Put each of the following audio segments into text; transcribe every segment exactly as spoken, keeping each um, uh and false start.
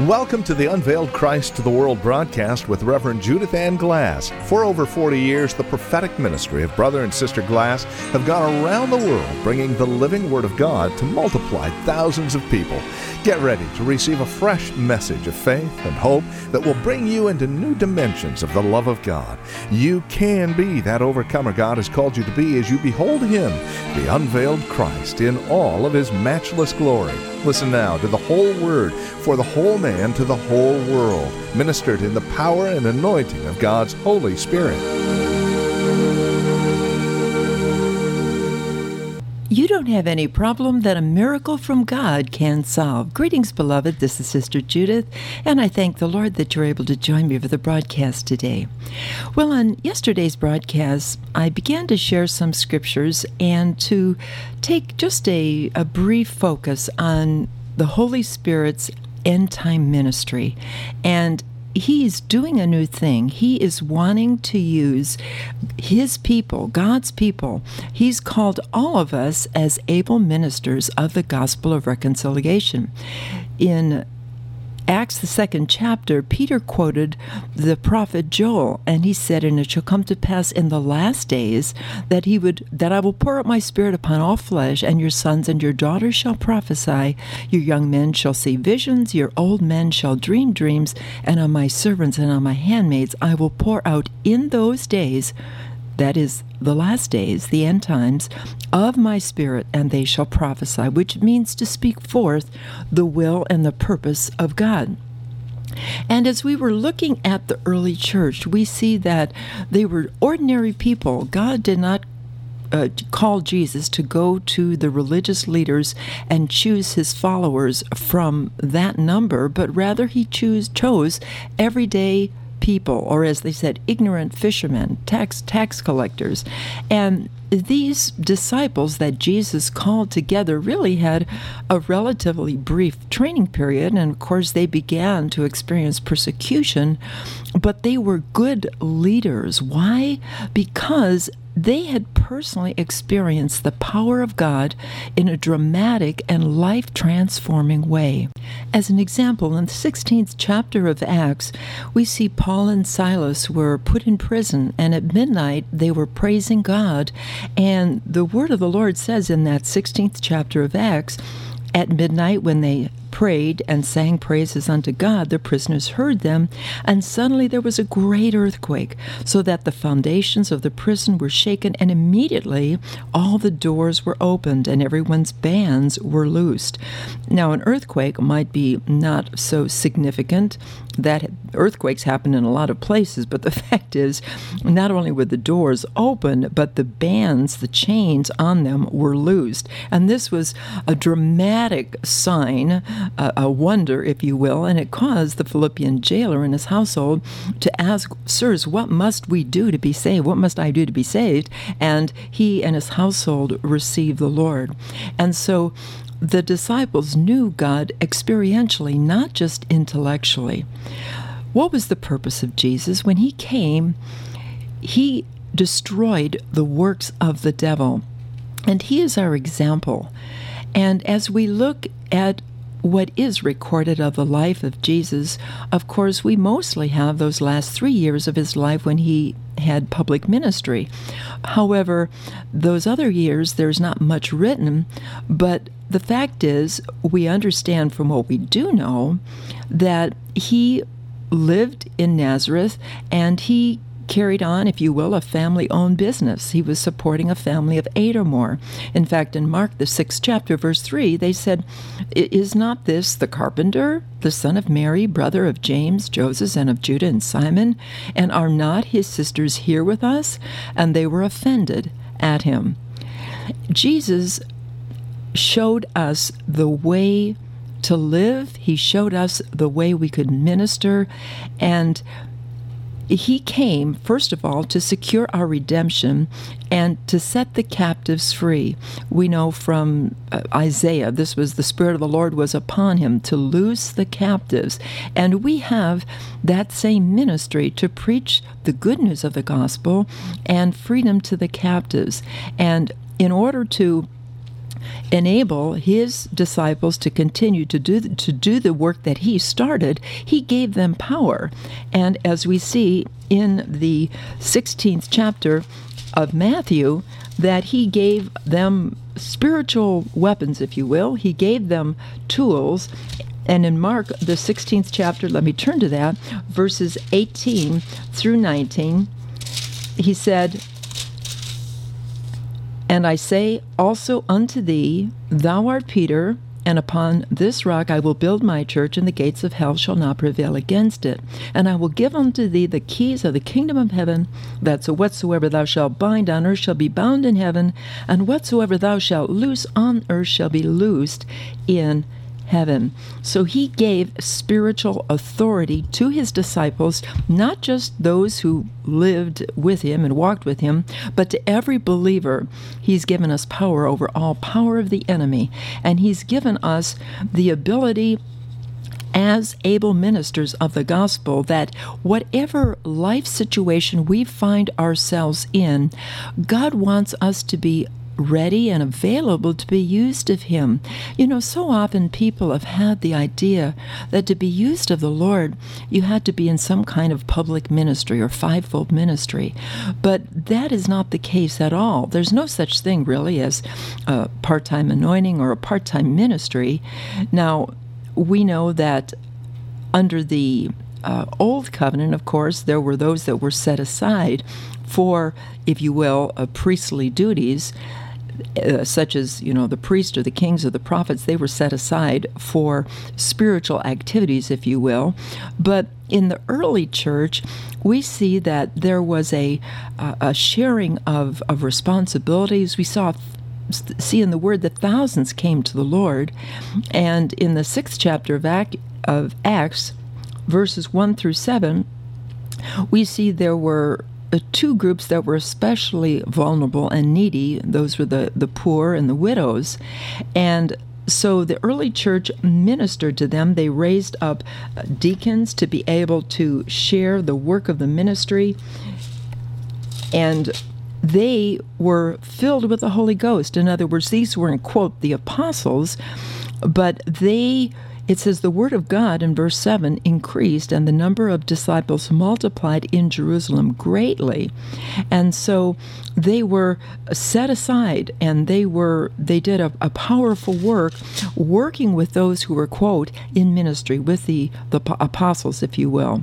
Welcome to the Unveiled Christ to the World broadcast with Reverend Judith Ann Glass. For over forty years, the prophetic ministry of Brother and Sister Glass have gone around the world bringing the living Word of God to multiply thousands of people. Get ready to receive a fresh message of faith and hope that will bring you into new dimensions of the love of God. You can be that overcomer God has called you to be as you behold Him, the unveiled Christ, in all of His matchless glory. Listen now to the whole Word for the whole man to the whole world, ministered in the power and anointing of God's Holy Spirit. You don't have any problem that a miracle from God can solve. Greetings, beloved. This is Sister Judith, and I thank the Lord that you're able to join me for the broadcast today. Well, on yesterday's broadcast, I began to share some scriptures and to take just a, a brief focus on the Holy Spirit's end-time ministry. And He's doing a new thing. He is wanting to use His people, God's people. He's called all of us as able ministers of the gospel of reconciliation. In Acts, the second chapter, Peter quoted the prophet Joel, and he said, "And it shall come to pass in the last days that he would that I will pour out my spirit upon all flesh, and your sons and your daughters shall prophesy, your young men shall see visions, your old men shall dream dreams, and on my servants and on my handmaids I will pour out in those days," that is, the last days, the end times, "of my spirit, and they shall prophesy," which means to speak forth the will and the purpose of God. And as we were looking at the early church, we see that they were ordinary people. God did not Uh, call Jesus to go to the religious leaders and choose His followers from that number, but rather He choose, chose everyday people, or as they said, ignorant fishermen, tax tax collectors. And these disciples that Jesus called together really had a relatively brief training period, and of course they began to experience persecution, but they were good leaders. Why? Because they had personally experienced the power of God in a dramatic and life-transforming way. As an example, in the sixteenth chapter of Acts, we see Paul and Silas were put in prison, and at midnight they were praising God. And the word of the Lord says in that sixteenth chapter of Acts, at midnight when they prayed and sang praises unto God, the prisoners heard them, and suddenly there was a great earthquake, so that the foundations of the prison were shaken, and immediately all the doors were opened, and everyone's bands were loosed. Now, an earthquake might be not so significant. That earthquakes happen in a lot of places, but the fact is, not only were the doors open, but the bands, the chains on them were loosed. And this was a dramatic sign, a, a wonder, if you will, and it caused the Philippian jailer and his household to ask, "Sirs, what must we do to be saved? What must I do to be saved?" And he and his household received the Lord. And so the disciples knew God experientially, not just intellectually. What was the purpose of Jesus? When He came, He destroyed the works of the devil, and He is our example. And as we look at what is recorded of the life of Jesus, of course, we mostly have those last three years of His life when He had public ministry. However, those other years, there's not much written, but the fact is, we understand from what we do know that He lived in Nazareth, and He carried on, if you will, a family-owned business. He was supporting a family of eight or more. In fact, in Mark, the sixth chapter, verse three, they said, "Is not this the carpenter, the son of Mary, brother of James, Joseph, and of Judah and Simon? And are not his sisters here with us?" And they were offended at Him. Jesus showed us the way to live. He showed us the way we could minister, and He came, first of all, to secure our redemption and to set the captives free. We know from uh, Isaiah, this was the Spirit of the Lord was upon Him to loose the captives. And we have that same ministry to preach the good news of the gospel and freedom to the captives. And in order to enable his disciples to continue to do to do the work that he started, he gave them power. And as we see in the sixteenth chapter of Matthew, that he gave them spiritual weapons, if you will. He gave them tools. And in Mark, the sixteenth chapter, let me turn to that, verses eighteen through nineteen, he said, "And I say also unto thee, thou art Peter, and upon this rock I will build my church, and the gates of hell shall not prevail against it. And I will give unto thee the keys of the kingdom of heaven, that so whatsoever thou shalt bind on earth shall be bound in heaven, and whatsoever thou shalt loose on earth shall be loosed in heaven." So he gave spiritual authority to his disciples, not just those who lived with him and walked with him, but to every believer. He's given us power over all power of the enemy, and he's given us the ability as able ministers of the gospel that whatever life situation we find ourselves in, God wants us to be ready and available to be used of him. You know, so often people have had the idea that to be used of the Lord, you had to be in some kind of public ministry or fivefold ministry. But that is not the case at all. There's no such thing really as a part-time anointing or a part-time ministry. Now, we know that under the uh, Old Covenant, of course, there were those that were set aside for, if you will, uh, priestly duties. Uh, such as, you know, the priest or the kings or the prophets, they were set aside for spiritual activities, if you will. But in the early church, we see that there was a uh, a sharing of, of responsibilities. We saw see in the Word that thousands came to the Lord. And in the sixth chapter of, Act, of Acts, verses one through seven, we see there were two groups that were especially vulnerable and needy. Those were the, the poor and the widows. And so the early church ministered to them. They raised up deacons to be able to share the work of the ministry. And they were filled with the Holy Ghost. In other words, these weren't, quote, the apostles, but they... It says the word of God in verse seven increased, and the number of disciples multiplied in Jerusalem greatly. And so they were set aside, and they were they did a, a powerful work, working with those who were, quote, in ministry, with the, the apostles, if you will.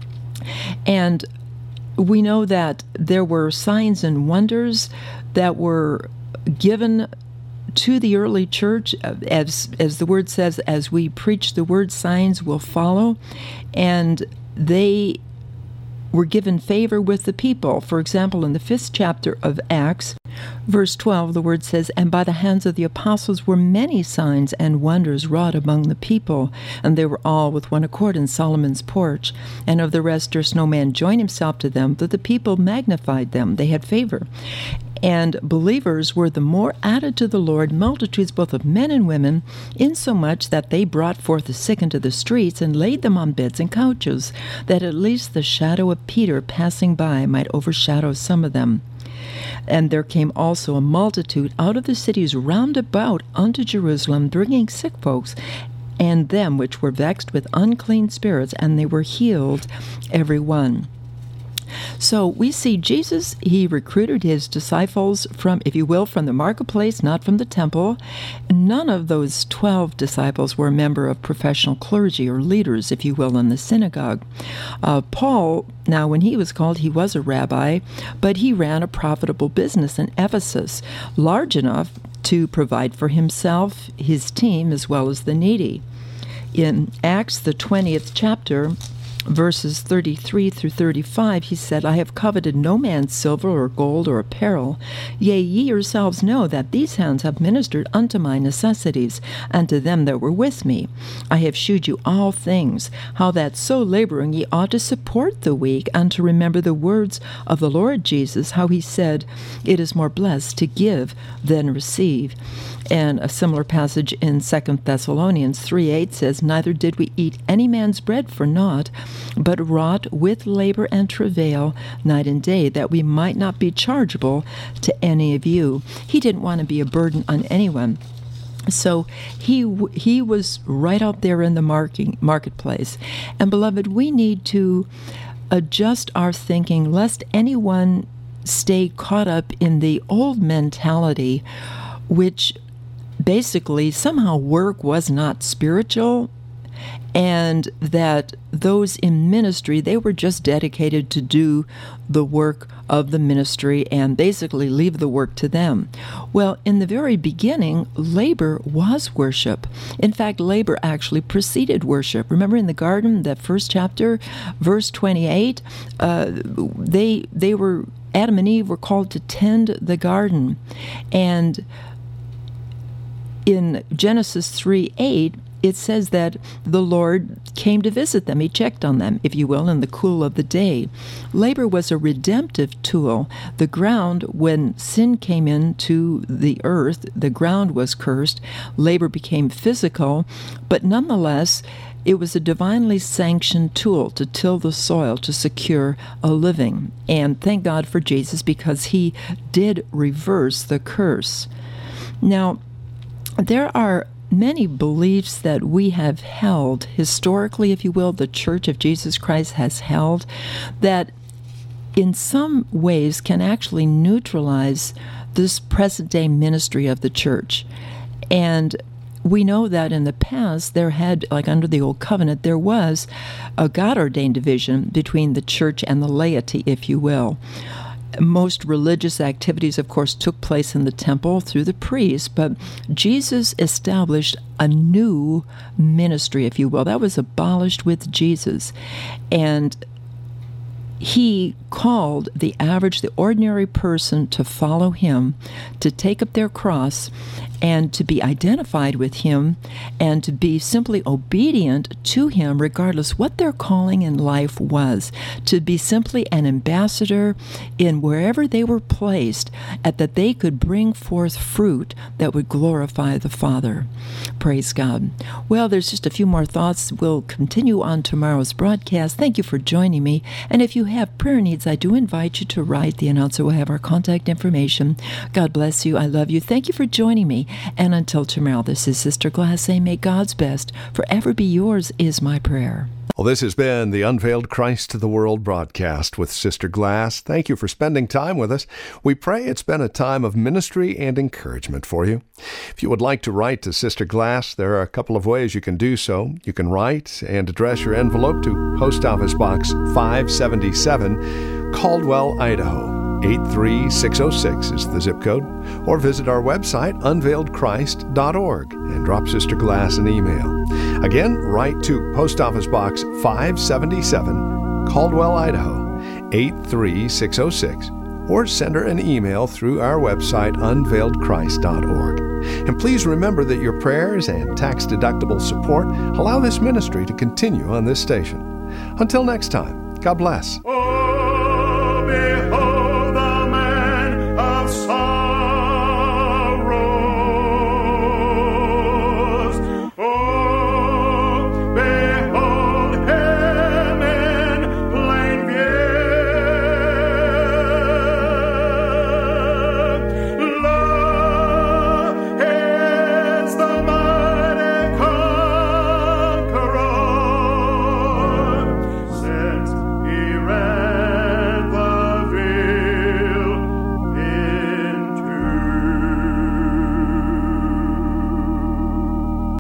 And we know that there were signs and wonders that were given to the early church, as as the word says, as we preach the word, signs will follow, and they were given favor with the people. For example, in the fifth chapter of Acts, verse twelve, the word says, "And by the hands of the apostles were many signs and wonders wrought among the people, and they were all with one accord in Solomon's porch. And of the rest durst no man join himself to them, but the people magnified them." They had favor. And believers were the more added to the Lord, multitudes both of men and women, insomuch that they brought forth the sick into the streets and laid them on beds and couches, that at least the shadow of Peter passing by might overshadow some of them. And there came also a multitude out of the cities round about unto Jerusalem, bringing sick folks, and them which were vexed with unclean spirits, and they were healed every one. So we see Jesus, he recruited his disciples from, if you will, from the marketplace, not from the temple. None of those twelve disciples were a member of professional clergy or leaders, if you will, in the synagogue. Uh, Paul, now when he was called, he was a rabbi, but he ran a profitable business in Ephesus, large enough to provide for himself, his team, as well as the needy. In Acts, the twentieth chapter, verses thirty-three through thirty-five, he said, "I have coveted no man's silver or gold or apparel. Yea, ye yourselves know that these hands have ministered unto my necessities, and to them that were with me. I have shewed you all things, how that so laboring ye ought to support the weak, and to remember the words of the Lord Jesus, how he said, It is more blessed to give than receive." And a similar passage in Second Thessalonians three eight says, "Neither did we eat any man's bread for naught, but wrought with labor and travail night and day, that we might not be chargeable to any of you." He didn't want to be a burden on anyone. So he he was right out there in the market, marketplace. And beloved, we need to adjust our thinking lest anyone stay caught up in the old mentality, which basically somehow work was not spiritual, and that those in ministry, they were just dedicated to do the work of the ministry and basically leave the work to them. Well, in the very beginning, labor was worship. In fact, labor actually preceded worship. Remember in the garden, that first chapter, verse twenty-eight, uh, they they were Adam and Eve were called to tend the garden. And in Genesis three eight, it says that the Lord came to visit them. He checked on them, if you will, in the cool of the day. Labor was a redemptive tool. The ground, when sin came into the earth, the ground was cursed. Labor became physical, but nonetheless, it was a divinely sanctioned tool to till the soil, to secure a living. And thank God for Jesus, because he did reverse the curse. Now, there are many beliefs that we have held, historically, if you will, the Church of Jesus Christ has held, that in some ways can actually neutralize this present-day ministry of the church. And we know that in the past, there had, like under the Old Covenant, there was a God-ordained division between the church and the laity, if you will. Most religious activities, of course, took place in the temple through the priests, but Jesus established a new ministry, if you will. That was abolished with Jesus. And he called the average, the ordinary person to follow him, to take up their cross, and to be identified with him, and to be simply obedient to him regardless what their calling in life was, to be simply an ambassador in wherever they were placed, and that they could bring forth fruit that would glorify the Father. Praise God. Well, there's just a few more thoughts. We'll continue on tomorrow's broadcast. Thank you for joining me. And if you have prayer needs, I do invite you to write. The announcer will have our contact information. God bless you. I love you. Thank you for joining me. And until tomorrow, this is Sister Glass saying, may God's best forever be yours is my prayer. Well, this has been the Unveiled Christ to the World broadcast with Sister Glass. Thank you for spending time with us. We pray it's been a time of ministry and encouragement for you. If you would like to write to Sister Glass, there are a couple of ways you can do so. You can write and address your envelope to Post Office Box five seventy-seven, Caldwell, Idaho. eight three six oh six is the zip code, or visit our website, unveiled christ dot org, and drop Sister Glass an email. Again, write to Post Office Box five seventy-seven, Caldwell, Idaho, eight three six oh six, or send her an email through our website, unveiled christ dot org. And please remember that your prayers and tax-deductible support allow this ministry to continue on this station. Until next time, God bless.